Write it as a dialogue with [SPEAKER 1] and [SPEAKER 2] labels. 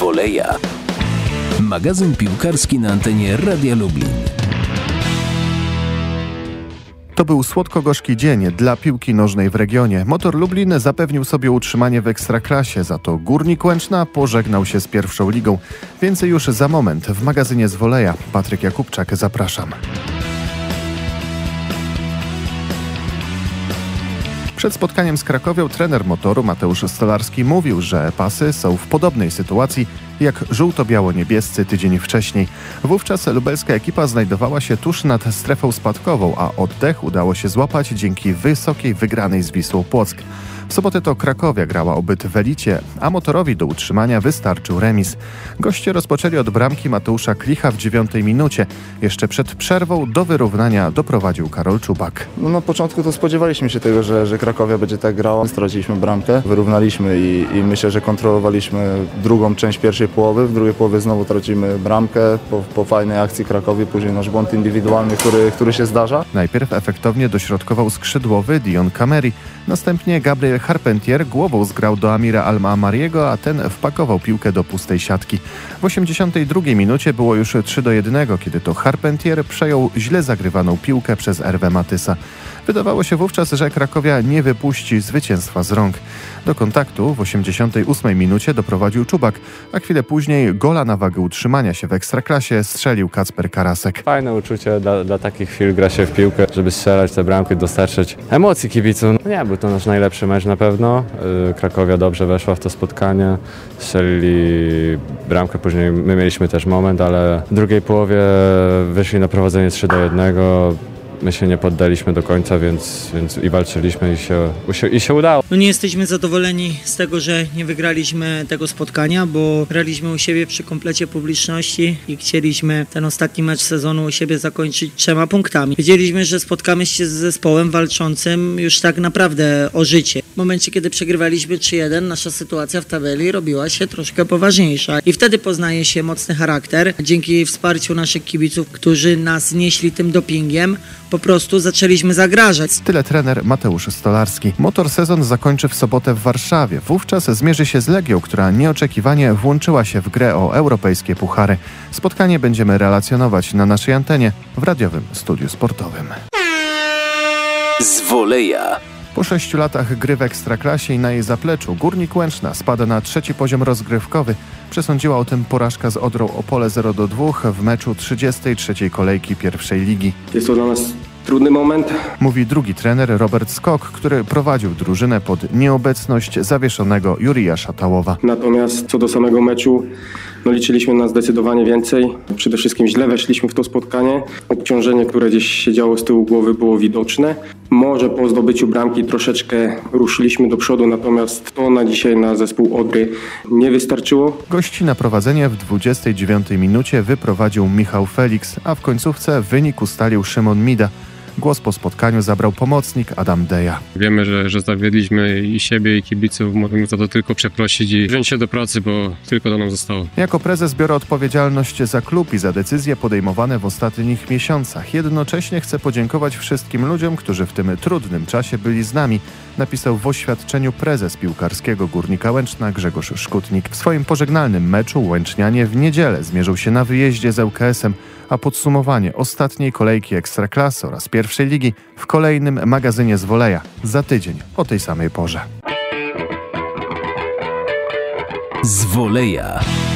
[SPEAKER 1] Woleja. Magazyn piłkarski na antenie Radia Lublin.
[SPEAKER 2] To był słodko-gorzki dzień dla piłki nożnej w regionie. Motor Lublin zapewnił sobie utrzymanie w Ekstraklasie, za to Górnik Łęczna pożegnał się z pierwszą ligą. Więcej już za moment w magazynie z Woleja. Patryk Jakubczak, zapraszam. Przed spotkaniem z Krakowią trener Motoru Mateusz Stolarski mówił, że pasy są w podobnej sytuacji jak żółto-biało-niebiescy tydzień wcześniej. Wówczas lubelska ekipa znajdowała się tuż nad strefą spadkową, a oddech udało się złapać dzięki wysokiej wygranej z Wisłą Płock. W sobotę to Krakowia grała obyt w elicie, a Motorowi do utrzymania wystarczył remis. Goście rozpoczęli od bramki Mateusza Klicha w 9 minucie. Jeszcze przed przerwą do wyrównania doprowadził Karol Czubak.
[SPEAKER 3] Na początku to spodziewaliśmy się tego, że Krakowia będzie tak grała. Straciliśmy bramkę, wyrównaliśmy i myślę, że kontrolowaliśmy drugą część pierwszej połowy. W drugiej połowie znowu tracimy bramkę po fajnej akcji Krakowi, później nasz błąd indywidualny, który się zdarza.
[SPEAKER 2] Najpierw efektownie dośrodkował skrzydłowy Dion Kameri. Następnie Gabriel Charpentier głową zgrał do Amira Al-Ma'amariego, a ten wpakował piłkę do pustej siatki. W 82 minucie było już 3-1, kiedy to Charpentier przejął źle zagrywaną piłkę przez Hervé Matysa. Wydawało się wówczas, że Krakowia nie wypuści zwycięstwa z rąk. Do kontaktu w 88 minucie doprowadził Czubak, a chwilę później gola na wagę utrzymania się w Ekstraklasie strzelił Kacper Karasek.
[SPEAKER 4] Fajne uczucie, dla takich chwil gra się w piłkę, żeby strzelać te bramki, dostarczyć emocji kibicom. Nie był to nasz najlepszy mecz na pewno. Krakowia dobrze weszła w to spotkanie, strzelili bramkę, później my mieliśmy też moment, ale w drugiej połowie wyszli na prowadzenie 3-1. My się nie poddaliśmy do końca, więc i walczyliśmy i się udało.
[SPEAKER 5] Nie jesteśmy zadowoleni z tego, że nie wygraliśmy tego spotkania, bo graliśmy u siebie przy komplecie publiczności i chcieliśmy ten ostatni mecz sezonu u siebie zakończyć 3 punktami. Wiedzieliśmy, że spotkamy się z zespołem walczącym już tak naprawdę o życie. W momencie, kiedy przegrywaliśmy 3-1, nasza sytuacja w tabeli robiła się troszkę poważniejsza i wtedy poznaje się mocny charakter. Dzięki wsparciu naszych kibiców, którzy nas nieśli tym dopingiem, po prostu zaczęliśmy zagrażać.
[SPEAKER 2] Tyle trener Mateusz Stolarski. Motor sezon zakończy w sobotę w Warszawie. Wówczas zmierzy się z Legią, która nieoczekiwanie włączyła się w grę o europejskie puchary. Spotkanie będziemy relacjonować na naszej antenie w radiowym studiu sportowym.
[SPEAKER 1] Z Woleja.
[SPEAKER 2] Po 6 latach gry w Ekstraklasie i na jej zapleczu Górnik Łęczna spada na 3. poziom rozgrywkowy. Przesądziła o tym porażka z Odrą Opole 0-2 w meczu 33. kolejki pierwszej ligi.
[SPEAKER 6] Jest to dla nas trudny moment.
[SPEAKER 2] Mówi drugi trener Robert Skok, który prowadził drużynę pod nieobecność zawieszonego Jurija Szatałowa.
[SPEAKER 6] Natomiast co do samego meczu, liczyliśmy na zdecydowanie więcej. Przede wszystkim źle weszliśmy w to spotkanie. Obciążenie, które gdzieś się działo z tyłu głowy, było widoczne. Może po zdobyciu bramki troszeczkę ruszyliśmy do przodu, natomiast to na dzisiaj na zespół Odry nie wystarczyło.
[SPEAKER 2] Gości na prowadzenie w 29 minucie wyprowadził Michał Felix, a w końcówce wynik ustalił Szymon Mida. Głos po spotkaniu zabrał pomocnik Adam Deja.
[SPEAKER 7] Wiemy, że zawiedliśmy i siebie, i kibiców. Możemy za to tylko przeprosić i wziąć się do pracy, bo tylko to nam zostało.
[SPEAKER 2] Jako prezes biorę odpowiedzialność za klub i za decyzje podejmowane w ostatnich miesiącach. Jednocześnie chcę podziękować wszystkim ludziom, którzy w tym trudnym czasie byli z nami, napisał w oświadczeniu prezes piłkarskiego Górnika Łęczna Grzegorz Szkutnik. W swoim pożegnalnym meczu Łęcznianie w niedzielę zmierzą się na wyjeździe z ŁKS-em, a podsumowanie ostatniej kolejki Ekstraklasy oraz pierwszej ligi w kolejnym magazynie z Woleja za tydzień o tej samej porze.
[SPEAKER 1] Z Woleja.